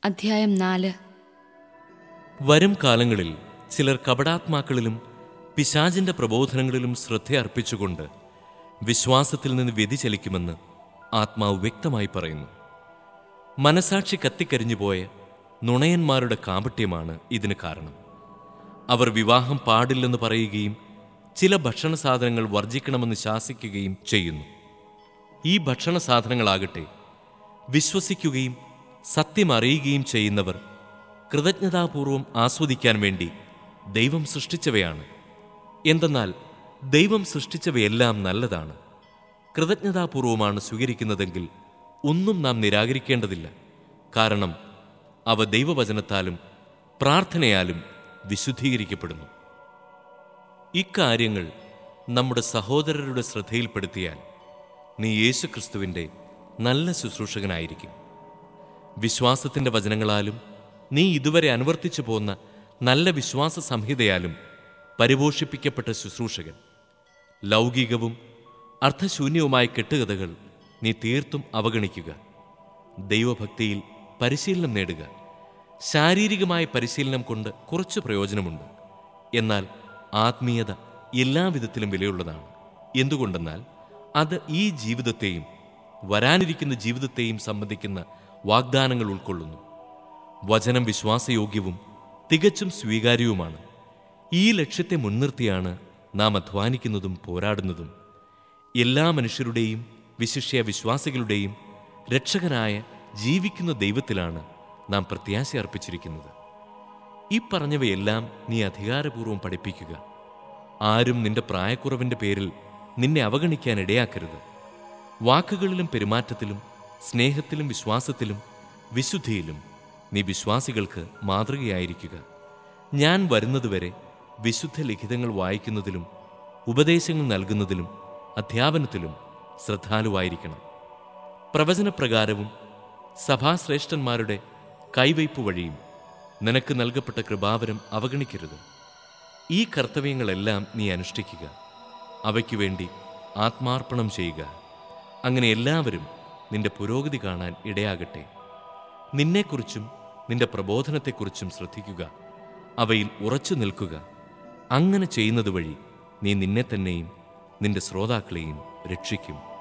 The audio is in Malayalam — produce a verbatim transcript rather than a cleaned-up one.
അധ്യായം നാല്. വരും കാലങ്ങളിൽ ചിലർ കപടാത്മാക്കളിലും പിശാചിന്റെ പ്രബോധനങ്ങളിലും ശ്രദ്ധയർപ്പിച്ചുകൊണ്ട് വിശ്വാസത്തിൽ നിന്ന് വ്യതിചലിക്കുമെന്ന് ആത്മാവ് വ്യക്തമായി പറയുന്നു. മനസാക്ഷി കത്തിക്കരിഞ്ഞുപോയ നുണയന്മാരുടെ കാപട്യമാണ് ഇതിന് കാരണം. അവർ വിവാഹം പാടില്ലെന്ന് പറയുകയും ചില ഭക്ഷണ സാധനങ്ങൾ വർജിക്കണമെന്ന് ശാസിക്കുകയും ചെയ്യുന്നു. ഈ ഭക്ഷണ സാധനങ്ങളാകട്ടെ വിശ്വസിക്കുകയും സത്യം അറിയുകയും ചെയ്യുന്നവർ കൃതജ്ഞതാപൂർവം ആസ്വദിക്കാൻ വേണ്ടി ദൈവം സൃഷ്ടിച്ചവയാണ്. എന്തെന്നാൽ ദൈവം സൃഷ്ടിച്ചവയെല്ലാം നല്ലതാണ്. കൃതജ്ഞതാപൂർവമാണ് സ്വീകരിക്കുന്നതെങ്കിൽ ഒന്നും നാം നിരാകരിക്കേണ്ടതില്ല. കാരണം അവ ദൈവവചനത്താലും പ്രാർത്ഥനയാലും വിശുദ്ധീകരിക്കപ്പെടുന്നു. ഇക്കാര്യങ്ങൾ നമ്മുടെ സഹോദരരുടെ ശ്രദ്ധയിൽപ്പെടുത്തിയാൽ നീ യേശുക്രിസ്തുവിൻ്റെ നല്ല ശുശ്രൂഷകനായിരിക്കും. വിശ്വാസത്തിൻ്റെ വചനങ്ങളാലും നീ ഇതുവരെ അനുവർത്തിച്ചു പോന്ന നല്ല വിശ്വാസ സംഹിതയാലും പരിപോഷിപ്പിക്കപ്പെട്ട ശുശ്രൂഷകൻ. ലൗകികവും അർത്ഥശൂന്യവുമായ കെട്ടുകഥകൾ നീ തീർത്തും അവഗണിക്കുക. ദൈവഭക്തിയിൽ പരിശീലനം നേടുക. ശാരീരികമായ പരിശീലനം കൊണ്ട് കുറച്ച് പ്രയോജനമുണ്ട്. എന്നാൽ ആത്മീയത എല്ലാവിധത്തിലും വിലയുള്ളതാണ്. എന്തുകൊണ്ടെന്നാൽ അത് ഈ ജീവിതത്തെയും വരാനിരിക്കുന്ന ജീവിതത്തെയും സംബന്ധിക്കുന്ന വാഗ്ദാനങ്ങൾ ഉൾക്കൊള്ളുന്നു. വചനം വിശ്വാസയോഗ്യവും തികച്ചും സ്വീകാര്യവുമാണ്. ഈ ലക്ഷ്യത്തെ മുൻനിർത്തിയാണ് നാം അധ്വാനിക്കുന്നതും പോരാടുന്നതും. എല്ലാ മനുഷ്യരുടെയും വിശിഷ്യ വിശ്വാസികളുടെയും രക്ഷകനായ ജീവിക്കുന്ന ദൈവത്തിലാണ് നാം പ്രത്യാശ അർപ്പിച്ചിരിക്കുന്നത്. ഈ പറഞ്ഞവയെല്ലാം നീ അധികാരപൂർവ്വം പഠിപ്പിക്കുക. ആരും നിന്റെ പ്രായക്കുറവിൻ്റെ പേരിൽ നിന്നെ അവഗണിക്കാൻ ഇടയാക്കരുത്. വാക്കുകളിലും പെരുമാറ്റത്തിലും സ്നേഹത്തിലും വിശ്വാസത്തിലും വിശുദ്ധിയിലും നീ വിശ്വാസികൾക്ക് മാതൃകയായിരിക്കുക. ഞാൻ വരുന്നതുവരെ വിശുദ്ധ ലിഖിതങ്ങൾ വായിക്കുന്നതിലും ഉപദേശങ്ങൾ നൽകുന്നതിലും അധ്യാപനത്തിലും ശ്രദ്ധാലുവായിരിക്കണം. പ്രവചനപ്രകാരവും സഭാശ്രേഷ്ഠന്മാരുടെ കൈവയ്പ് വഴിയും നിനക്ക് നൽകപ്പെട്ട കൃപാവരം അവഗണിക്കരുത്. ഈ കർത്തവ്യങ്ങളെല്ലാം നീ അനുഷ്ഠിക്കുക. അവയ്ക്കു വേണ്ടി ആത്മാർപ്പണം ചെയ്യുക. അങ്ങനെ എല്ലാവരും നിന്റെ പുരോഗതി കാണാൻ ഇടയാകട്ടെ. നിന്നെക്കുറിച്ചും നിന്റെ പ്രബോധനത്തെക്കുറിച്ചും ശ്രദ്ധിക്കുക. അവയിൽ ഉറച്ചു നിൽക്കുക. അങ്ങനെ ചെയ്യുന്നത് വഴി നീ നിന്നെ തന്നെയും നിന്റെ ശ്രോതാക്കളെയും രക്ഷിക്കും.